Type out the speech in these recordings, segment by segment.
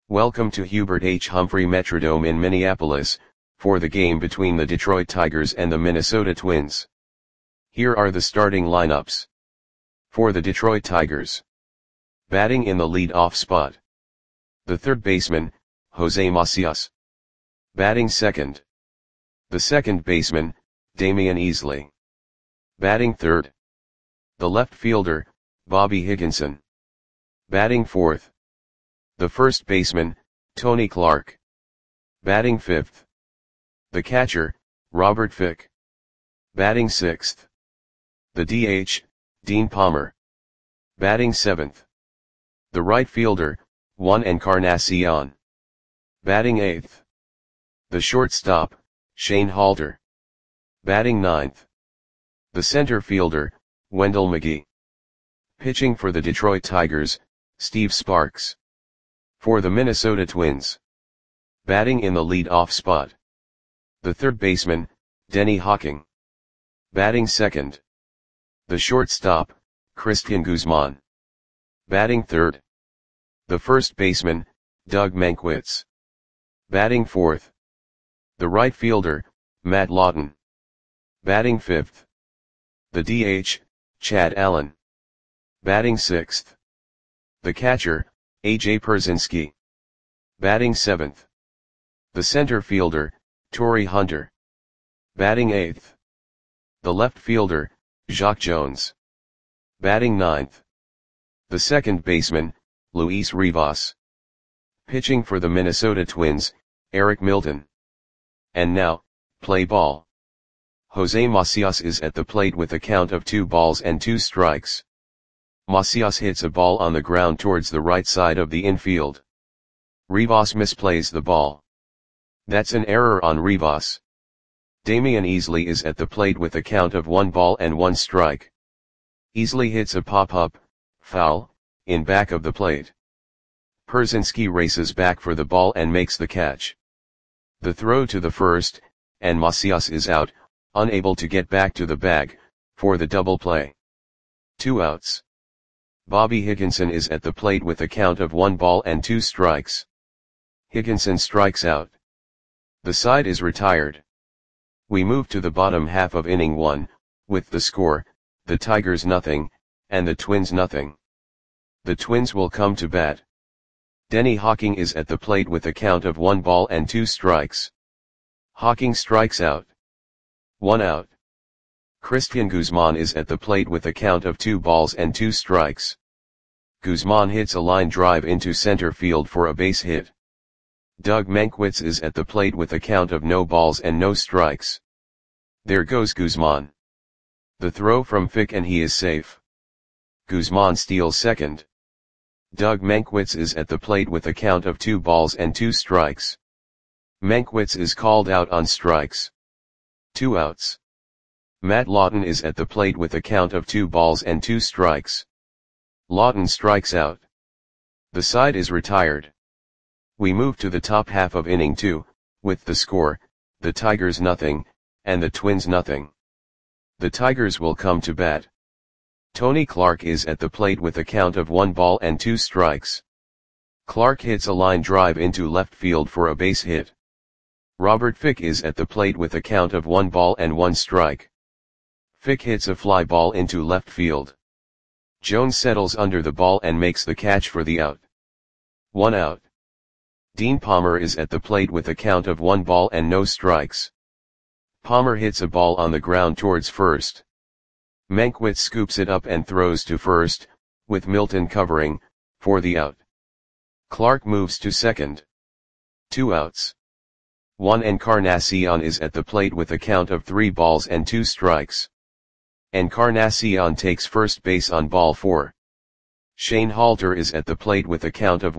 Welcome to Hubert H. Humphrey Metrodome in Minneapolis, for the game between the Detroit Tigers and the Minnesota Twins. Here are the starting lineups. For the Detroit Tigers. Batting in the lead-off spot. The third baseman, Jose Macias. Batting second. The second baseman, Damian Easley. Batting third. The left fielder, Bobby Higginson. Batting fourth. The first baseman, Tony Clark. Batting fifth. The catcher, Robert Fick. Batting sixth. The DH, Dean Palmer. Batting seventh. The right fielder, Juan Encarnacion. Batting eighth. The shortstop, Shane Halter. Batting ninth. The center fielder, Wendell McGee. Pitching for the Detroit Tigers, Steve Sparks. For the Minnesota Twins. Batting in the lead-off spot. The third baseman, Denny Hawking. Batting second. The shortstop, Christian Guzman. Batting third. The first baseman, Doug Mankiewicz. Batting fourth. The right fielder, Matt Lawton. Batting fifth. The DH, Chad Allen. Batting sixth. The catcher, A.J. Pierzynski. Batting seventh. The center fielder, Torii Hunter. Batting eighth. The left fielder, Jacque Jones. Batting ninth. The second baseman, Luis Rivas. Pitching for the Minnesota Twins, Eric Milton. And now, play ball. Jose Macias is at the plate with a count of 2-2 Macias hits a ball on the ground towards the right side of the infield. Rivas misplays the ball. That's an error on Rivas. Damian Easley is at the plate with a count of 1-1. Easley hits a pop-up, foul, in back of the plate. Pierzynski races back for the ball and makes the catch. The throw to the first, and Macias is out, unable to get back to the bag, for the double play. 2 outs. Bobby Higginson is at the plate with a count of 1-2. Higginson strikes out. The side is retired. We move to the bottom half of inning 1, with the score, the Tigers nothing, and the Twins nothing. The Twins will come to bat. Denny Hawking is at the plate with a count of 1-2. Hawking strikes out. 1 out. Christian Guzman is at the plate with a count of 2-2. Guzman hits a line drive into center field for a base hit. Doug Mankiewicz is at the plate with a count of 0-0. There goes Guzman. The throw from Fick and he is safe. Guzman steals second. Doug Mankiewicz is at the plate with a count of 2-2. Mankiewicz is called out on strikes. 2 outs. Matt Lawton is at the plate with a count of 2-2. Lawton strikes out. The side is retired. We move to the top half of inning 2, with the score, the Tigers nothing, and the Twins nothing. The Tigers will come to bat. Tony Clark is at the plate with a count of 1-2. Clark hits a line drive into left field for a base hit. Robert Fick is at the plate with a count of 1-1. Fick hits a fly ball into left field. Jones settles under the ball and makes the catch for the out. 1 out. Dean Palmer is at the plate with a count of 1-0. Palmer hits a ball on the ground towards first. Mankiewicz scoops it up and throws to first, with Milton covering, for the out. Clark moves to second. 2 outs. Juan Encarnacion is at the plate with a count of 3-2. Encarnacion takes first base on ball 4. Shane Halter is at the plate with a count of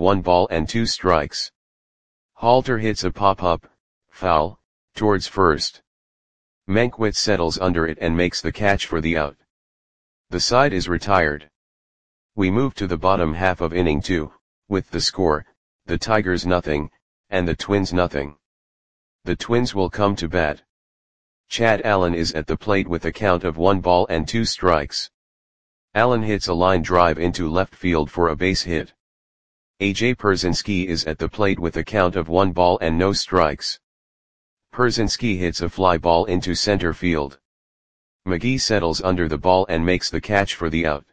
1-2. Halter hits a pop-up, foul, towards first. Mankiewicz settles under it and makes the catch for the out. The side is retired. We move to the bottom half of inning 2, with the score, the Tigers nothing, and the Twins nothing. The Twins will come to bat. Chad Allen is at the plate with a count of 1-2. Allen hits a line drive into left field for a base hit. AJ Pierzynski is at the plate with a count of 1 ball and no strikes. Pierzynski hits a fly ball into center field. McGee settles under the ball and makes the catch for the out.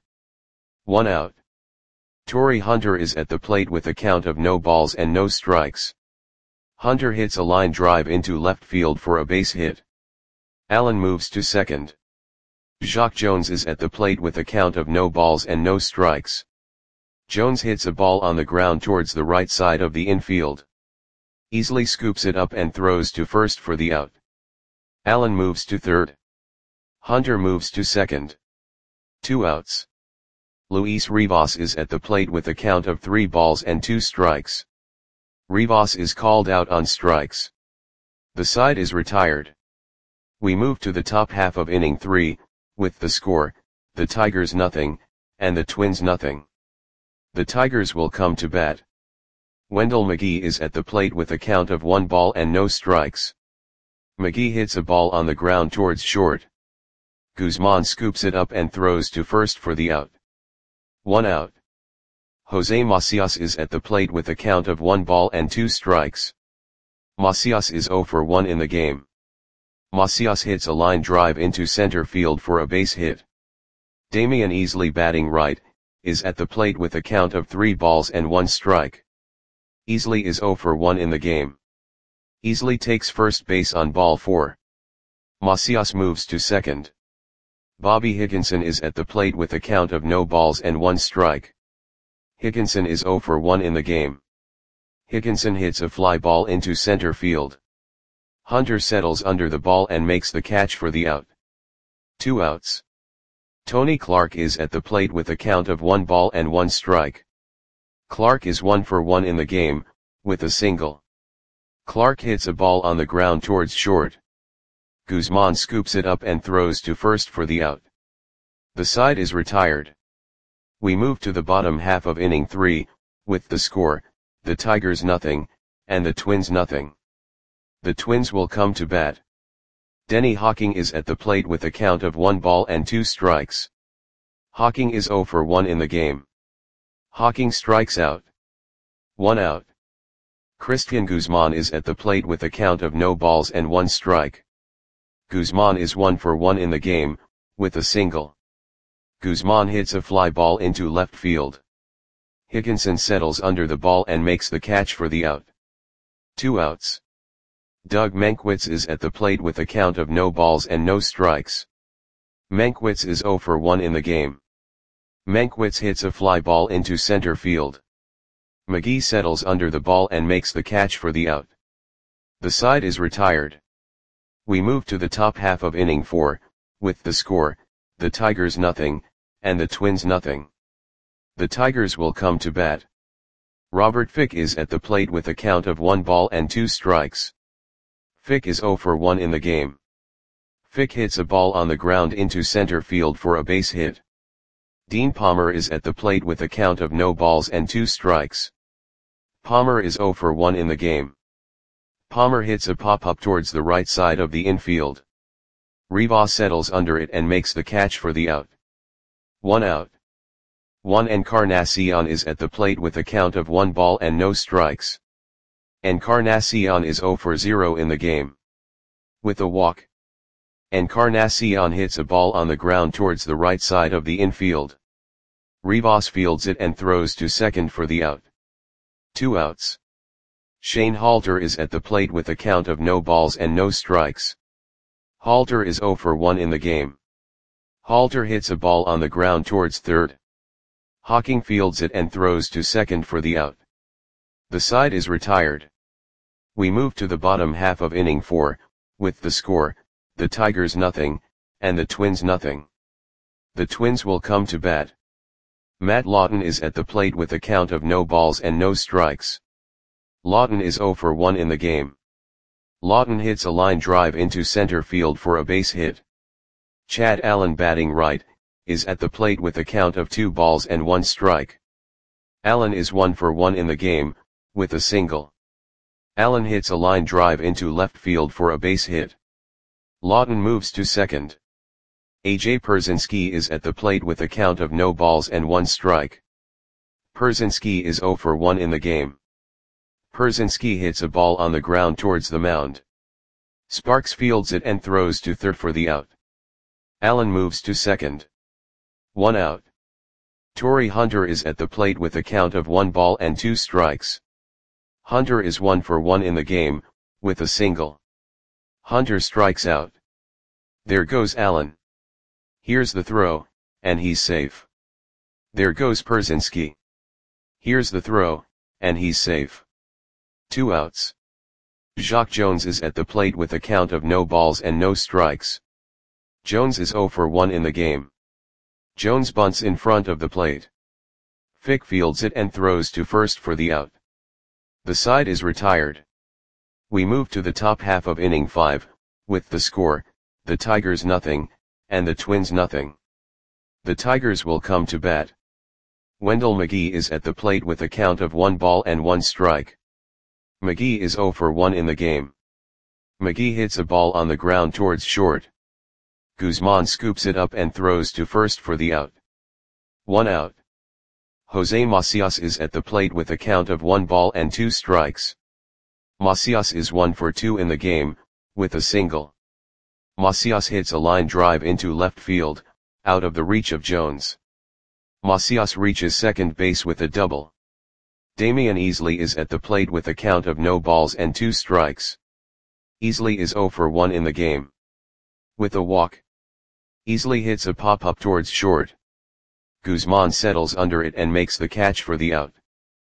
1 out. Torii Hunter is at the plate with a count of no balls and no strikes. Hunter hits a line drive into left field for a base hit. Allen moves to second. Jacque Jones is at the plate with a count of no balls and no strikes. Jones hits a ball on the ground towards the right side of the infield. Easily scoops it up and throws to first for the out. Allen moves to third. Hunter moves to second. 2 outs. Luis Rivas is at the plate with a count of 3 balls and 2 strikes. Rivas is called out on strikes. The side is retired. We move to the top half of inning 3, with the score, the Tigers nothing, and the Twins nothing. The Tigers will come to bat. Wendell McGee is at the plate with a count of 1 ball and no strikes. McGee hits a ball on the ground towards short. Guzman scoops it up and throws to first for the out. 1 out. Jose Macias is at the plate with a count of 1 ball and 2 strikes. Macias is 0 for 1 in the game. Macias hits a line drive into center field for a base hit. Damian Easley, batting right, is at the plate with a count of 3 balls and 1 strike. Easley is 0 for 1 in the game. Easley takes first base on ball 4. Macias moves to second. Bobby Higginson is at the plate with a count of no balls and 1 strike. Higginson is 0 for 1 in the game. Higginson hits a fly ball into center field. Hunter settles under the ball and makes the catch for the out. 2 outs. Tony Clark is at the plate with a count of 1 ball and 1 strike. Clark is 1 for 1 in the game, with a single. Clark hits a ball on the ground towards short. Guzman scoops it up and throws to first for the out. The side is retired. We move to the bottom half of inning 3, with the score, the Tigers nothing, and the Twins nothing. The Twins will come to bat. Denny Hawking is at the plate with a count of 1 ball and 2 strikes. Hawking is 0 for 1 in the game. Hawking strikes out. 1 out. Christian Guzman is at the plate with a count of no balls and 1 strike. Guzman is 1 for 1 in the game, with a single. Guzman hits a fly ball into left field. Higginson settles under the ball and makes the catch for the out. 2 outs. Doug Mankiewicz is at the plate with a count of no balls and no strikes. Mankiewicz is 0 for 1 in the game. Mankiewicz hits a fly ball into center field. McGee settles under the ball and makes the catch for the out. The side is retired. We move to the top half of inning 4, with the score, the Tigers nothing, and the Twins nothing. The Tigers will come to bat. Robert Fick is at the plate with a count of 1 ball and 2 strikes. Fick is 0 for 1 in the game. Fick hits a ball on the ground into center field for a base hit. Dean Palmer is at the plate with a count of no balls and 2 strikes. Palmer is 0 for 1 in the game. Palmer hits a pop-up towards the right side of the infield. Rivas settles under it and makes the catch for the out. 1 out. Juan Encarnacion is at the plate with a count of 1 ball and no strikes. Encarnacion is 0 for 0 in the game. With a walk. Encarnacion hits a ball on the ground towards the right side of the infield. Rivas fields it and throws to second for the out. 2 outs. Shane Halter is at the plate with a count of no balls and no strikes. Halter is 0 for 1 in the game. Halter hits a ball on the ground towards third. Hawking fields it and throws to second for the out. The side is retired. We move to the bottom half of inning 4, with the score, the Tigers nothing, and the Twins nothing. The Twins will come to bat. Matt Lawton is at the plate with a count of no balls and no strikes. Lawton is 0 for 1 in the game. Lawton hits a line drive into center field for a base hit. Chad Allen, batting right, is at the plate with a count of 2 balls and 1 strike. Allen is 1 for 1 in the game, with a single. Allen hits a line drive into left field for a base hit. Lawton moves to second. AJ Pierzynski is at the plate with a count of no balls and 1 strike. Persinski is 0 for 1 in the game. Persinski hits a ball on the ground towards the mound. Sparks fields it and throws to third for the out. Allen moves to second. 1 out. Torii Hunter is at the plate with a count of 1 ball and 2 strikes. Hunter is 1 for 1 in the game, with a single. Hunter strikes out. There goes Allen. Here's the throw, and he's safe. There goes Persinski. Here's the throw, and he's safe. 2 outs. Jacque Jones is at the plate with a count of no balls and no strikes. Jones is 0 for 1 in the game. Jones bunts in front of the plate. Fick fields it and throws to first for the out. The side is retired. We move to the top half of inning 5, with the score, the Tigers nothing, and the Twins nothing. The Tigers will come to bat. Wendell McGee is at the plate with a count of 1 ball and 1 strike. McGee is 0 for 1 in the game. McGee hits a ball on the ground towards short. Guzman scoops it up and throws to first for the out. 1 out. Jose Macias is at the plate with a count of 1 ball and 2 strikes. Macias is 1 for 2 in the game, with a single. Macias hits a line drive into left field, out of the reach of Jones. Macias reaches second base with a double. Damian Easley is at the plate with a count of no balls and 2 strikes. Easley is 0 for 1 in the game. With a walk. Easley hits a pop-up towards short. Guzman settles under it and makes the catch for the out.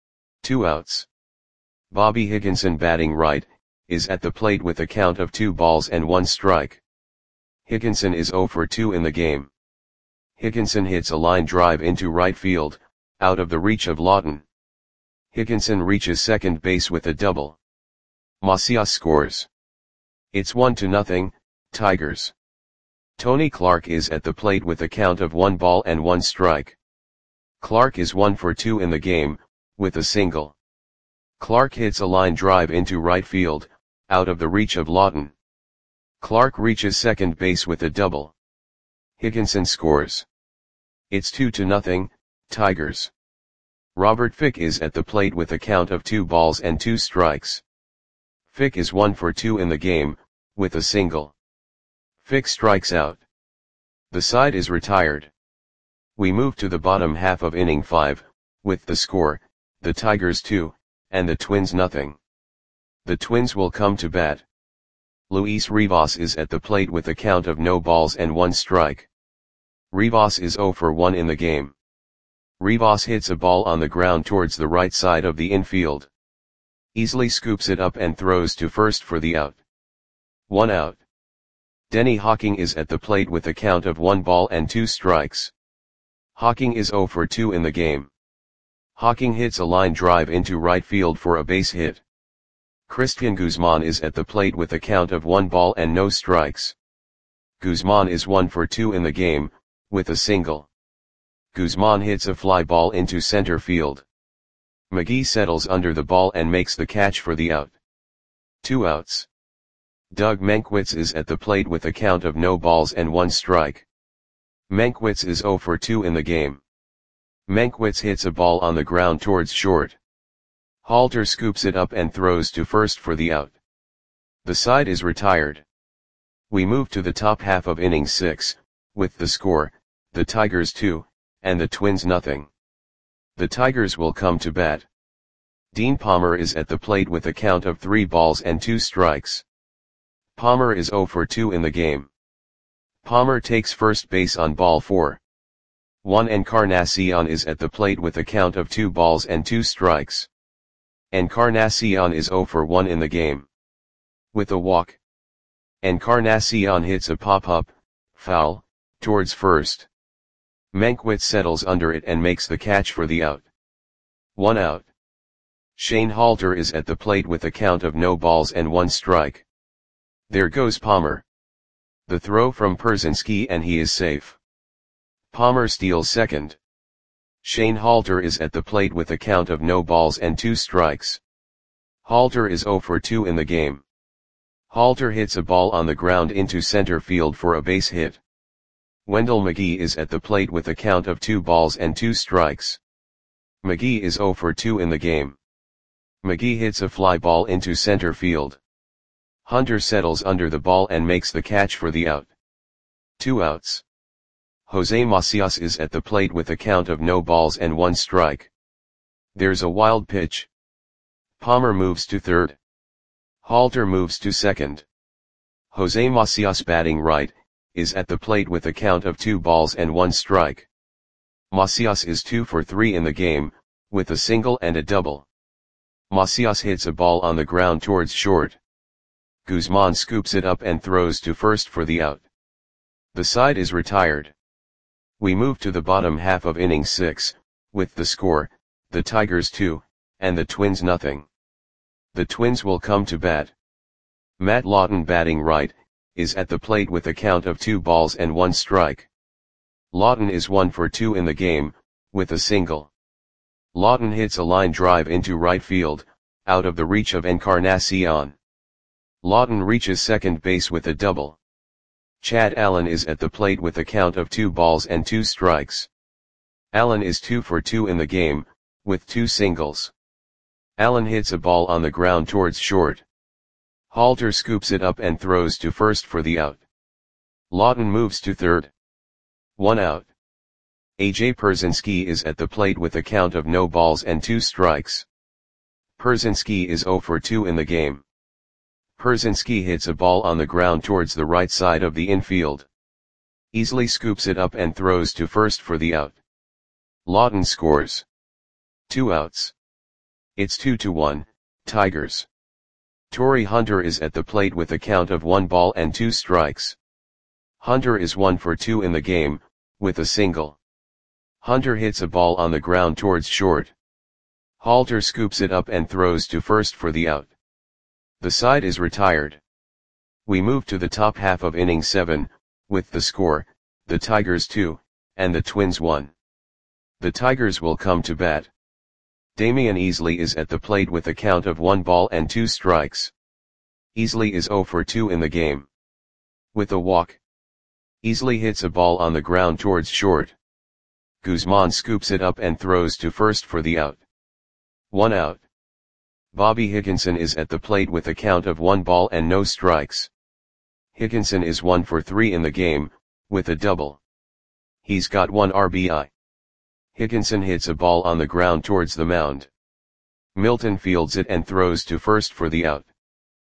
2 outs. Bobby Higginson, batting right, is at the plate with a count of 2 balls and 1 strike. Higginson is 0 for 2 in the game. Higginson hits a line drive into right field, out of the reach of Lawton. Higginson reaches second base with a double. Macias scores. It's 1-0, Tigers. Tony Clark is at the plate with a count of 1 ball and 1 strike. Clark is 1 for 2 in the game, with a single. Clark hits a line drive into right field, out of the reach of Lawton. Clark reaches second base with a double. Higginson scores. It's 2-0, Tigers. Robert Fick is at the plate with a count of 2 balls and 2 strikes. Fick is 1 for 2 in the game, with a single. Fick strikes out. The side is retired. We move to the bottom half of inning 5, with the score, the Tigers 2, and the Twins nothing. The Twins will come to bat. Luis Rivas is at the plate with a count of no balls and 1 strike. Rivas is 0 for 1 in the game. Rivas hits a ball on the ground towards the right side of the infield. Easley scoops it up and throws to first for the out. 1 out. Denny Hawking is at the plate with a count of 1 ball and 2 strikes. Hawking is 0 for 2 in the game. Hawking hits a line drive into right field for a base hit. Christian Guzman is at the plate with a count of 1 ball and no strikes. Guzman is 1 for 2 in the game, with a single. Guzman hits a fly ball into center field. McGee settles under the ball and makes the catch for the out. 2 outs. Doug Mankiewicz is at the plate with a count of no balls and 1 strike. Mankiewicz is 0 for 2 in the game. Mankiewicz hits a ball on the ground towards short. Halter scoops it up and throws to first for the out. The side is retired. We move to the top half of inning 6, with the score, the Tigers 2, and the Twins nothing. The Tigers will come to bat. Dean Palmer is at the plate with a count of 3 balls and 2 strikes. Palmer is 0 for 2 in the game. Palmer takes first base on ball 4. Juan Encarnacion is at the plate with a count of 2 balls and 2 strikes. Encarnacion is 0 for 1 in the game. With a walk. Encarnacion hits a pop-up, foul, towards first. Mankiewicz settles under it and makes the catch for the out. 1 out. Shane Halter is at the plate with a count of no balls and 1 strike. There goes Palmer. The throw from Persinski and he is safe. Palmer steals second. Shane Halter is at the plate with a count of no balls and 2 strikes. Halter is 0 for 2 in the game. Halter hits a ball on the ground into center field for a base hit. Wendell McGee is at the plate with a count of 2 balls and 2 strikes. McGee is 0 for 2 in the game. McGee hits a fly ball into center field. Hunter settles under the ball and makes the catch for the out. 2 outs. Jose Macias is at the plate with a count of no balls and 1 strike. There's a wild pitch. Palmer moves to third. Halter moves to second. Jose Macias, batting right, is at the plate with a count of 2 balls and 1 strike. Macias is 2 for 3 in the game, with a single and a double. Macias hits a ball on the ground towards short. Guzman scoops it up and throws to first for the out. The side is retired. We move to the bottom half of inning 6, with the score, the Tigers 2, and the Twins nothing. The Twins will come to bat. Matt Lawton, batting right, is at the plate with a count of 2 balls and 1 strike. Lawton is 1 for 2 in the game, with a single. Lawton hits a line drive into right field, out of the reach of Encarnacion. Lawton reaches second base with a double. Chad Allen is at the plate with a count of 2 balls and 2 strikes. Allen is 2 for 2 in the game, with 2 singles. Allen hits a ball on the ground towards short. Halter scoops it up and throws to first for the out. Lawton moves to third. 1 out. A.J. Pierzynski is at the plate with a count of no balls and 2 strikes. Pierzynski is 0 for 2 in the game. Pierzynski hits a ball on the ground towards the right side of the infield. Easily scoops it up and throws to first for the out. Lawton scores. 2 outs. It's 2-1, Tigers. Torii Hunter is at the plate with a count of 1 ball and 2 strikes. Hunter is 1 for 2 in the game, with a single. Hunter hits a ball on the ground towards short. Halter scoops it up and throws to first for the out. The side is retired. We move to the top half of inning 7, with the score, the Tigers 2, and the Twins 1. The Tigers will come to bat. Damian Easley is at the plate with a count of 1 ball and 2 strikes. Easley is 0 for 2 in the game. With a walk. Easley hits a ball on the ground towards short. Guzman scoops it up and throws to first for the out. 1 out. Bobby Higginson is at the plate with a count of 1 ball and no strikes. Higginson is 1 for 3 in the game, with a double. He's got 1 RBI. Higginson hits a ball on the ground towards the mound. Milton fields it and throws to first for the out.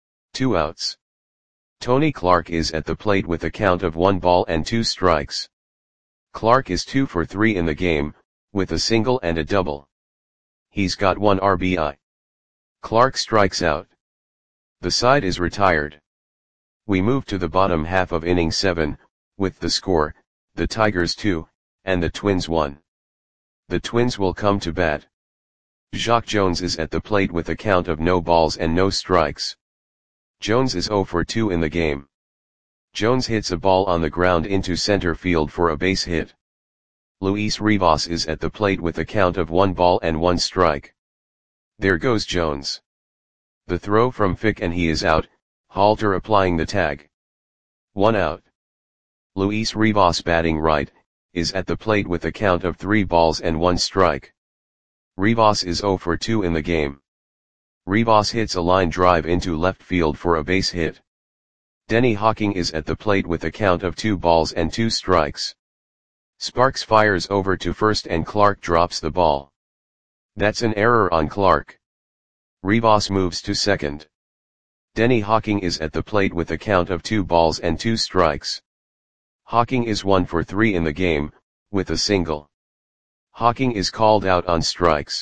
2 outs. Tony Clark is at the plate with a count of 1 ball and 2 strikes. Clark is 2 for 3 in the game, with a single and a double. He's got 1 RBI. Clark strikes out. The side is retired. We move to the bottom half of inning 7, with the score, the Tigers 2, and the Twins 1. The Twins will come to bat. Jacque Jones is at the plate with a count of no balls and no strikes. Jones is 0 for 2 in the game. Jones hits a ball on the ground into center field for a base hit. Luis Rivas is at the plate with a count of 1 ball and 1 strike. There goes Jones. The throw from Fick and he is out, Halter applying the tag. 1 out. Luis Rivas, batting right, is at the plate with a count of 3 balls and 1 strike. Rivas is 0 for 2 in the game. Rivas hits a line drive into left field for a base hit. Denny Hawking is at the plate with a count of 2 balls and 2 strikes. Sparks fires over to first and Clark drops the ball. That's an error on Clark. Rivas moves to second. Denny Hawking is at the plate with a count of 2 balls and 2 strikes. Hawking is 1 for 3 in the game, with a single. Hawking is called out on strikes.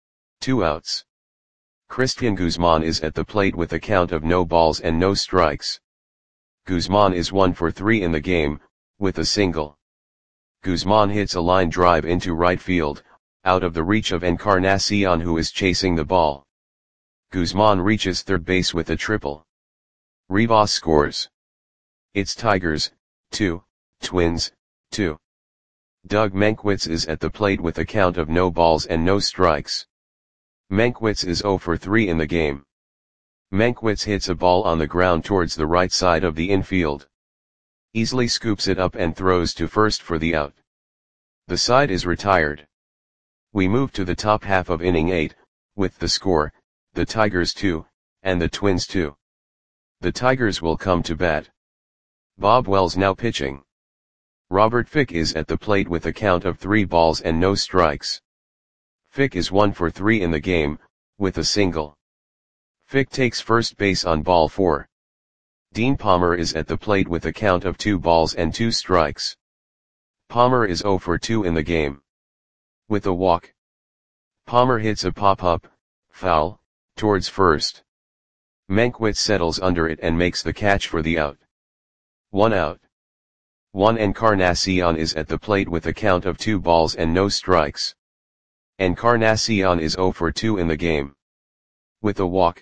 2 outs. Christian Guzman is at the plate with a count of no balls and no strikes. Guzman is 1 for 3 in the game, with a single. Guzman hits a line drive into right field, out of the reach of Encarnacion, who is chasing the ball. Guzman reaches third base with a triple. Rivas scores. It's Tigers 2, Twins 2. Doug Mankiewicz is at the plate with a count of no balls and no strikes. Mankiewicz is 0 for 3 in the game. Mankiewicz hits a ball on the ground towards the right side of the infield. Easily scoops it up and throws to first for the out. The side is retired. We move to the top half of inning 8, with the score, the Tigers 2, and the Twins 2. The Tigers will come to bat. Bob Wells now pitching. Robert Fick is at the plate with a count of 3 balls and no strikes. Fick is 1 for 3 in the game, with a single. Fick takes first base on ball 4. Dean Palmer is at the plate with a count of 2 balls and 2 strikes. Palmer is 0 for 2 in the game. With a walk. Palmer hits a pop-up, foul, towards first. Mankiewicz settles under it and makes the catch for the out. 1 out. Juan Encarnacion is at the plate with a count of 2 balls and no strikes. Encarnacion is 0 for 2 in the game. With a walk.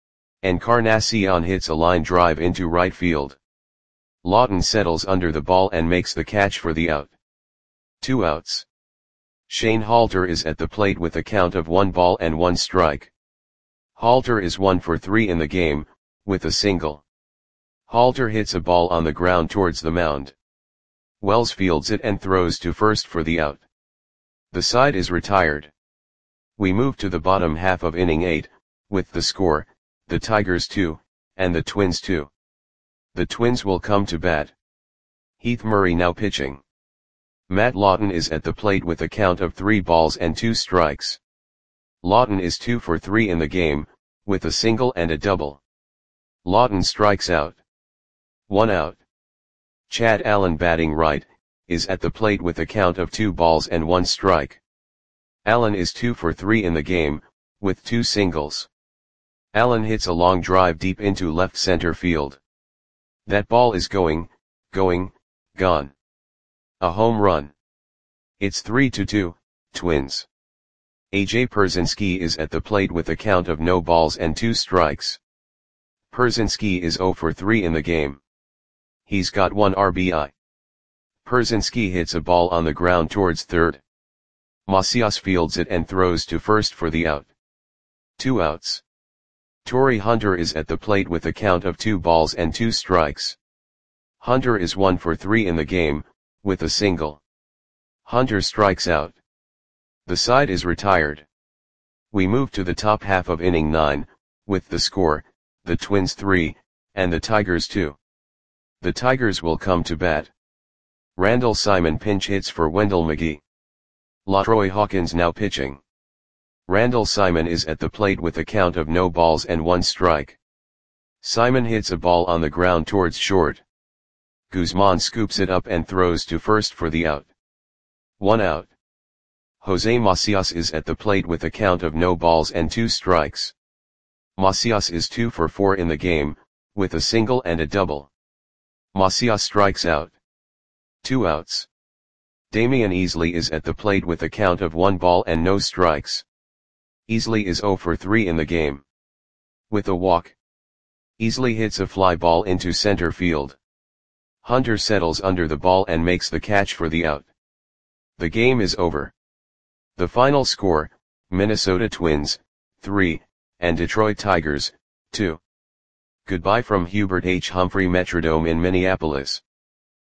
Encarnacion hits a line drive into right field. Lawton settles under the ball and makes the catch for the out. 2 outs. Shane Halter is at the plate with a count of 1 ball and 1 strike. Halter is 1 for 3 in the game, with a single. Halter hits a ball on the ground towards the mound. Wells fields it and throws to first for the out. The side is retired. We move to the bottom half of inning 8, with the score, the Tigers 2, and the Twins 2. The Twins will come to bat. Heath Murray now pitching. Matt Lawton is at the plate with a count of 3 balls and 2 strikes. Lawton is 2 for 3 in the game, with a single and a double. Lawton strikes out. 1 out. Chad Allen batting right, is at the plate with a count of 2 balls and 1 strike. Allen is 2 for 3 in the game, with 2 singles. Allen hits a long drive deep into left center field. That ball is going, gone. A home run. It's 3-2, Twins. AJ Pierzynski is at the plate with a count of no balls and 2 strikes. Pierzynski is 0 for 3 in the game. He's got 1 RBI. Pierzynski hits a ball on the ground towards third. Macias fields it and throws to first for the out. 2 outs. Torrey Hunter is at the plate with a count of 2 balls and 2 strikes. Hunter is 1 for 3 in the game, with a single. Hunter strikes out. The side is retired. We move to the top half of inning 9, with the score, the Twins 3, and the Tigers 2. The Tigers will come to bat. Randall Simon pinch hits for Wendell McGee. LaTroy Hawkins now pitching. Randall Simon is at the plate with a count of no balls and 1 strike. Simon hits a ball on the ground towards short. Guzman scoops it up and throws to first for the out. 1 out. Jose Macias is at the plate with a count of no balls and 2 strikes. Macias is 2 for 4 in the game, with a single and a double. Macias strikes out. 2 outs. Damian Easley is at the plate with a count of 1 ball and no strikes. Easley is 0 for 3 in the game. With a walk. Easley hits a fly ball into center field. Hunter settles under the ball and makes the catch for the out. The game is over. The final score, Minnesota Twins, 3, and Detroit Tigers, 2. Goodbye from Hubert H. Humphrey Metrodome in Minneapolis.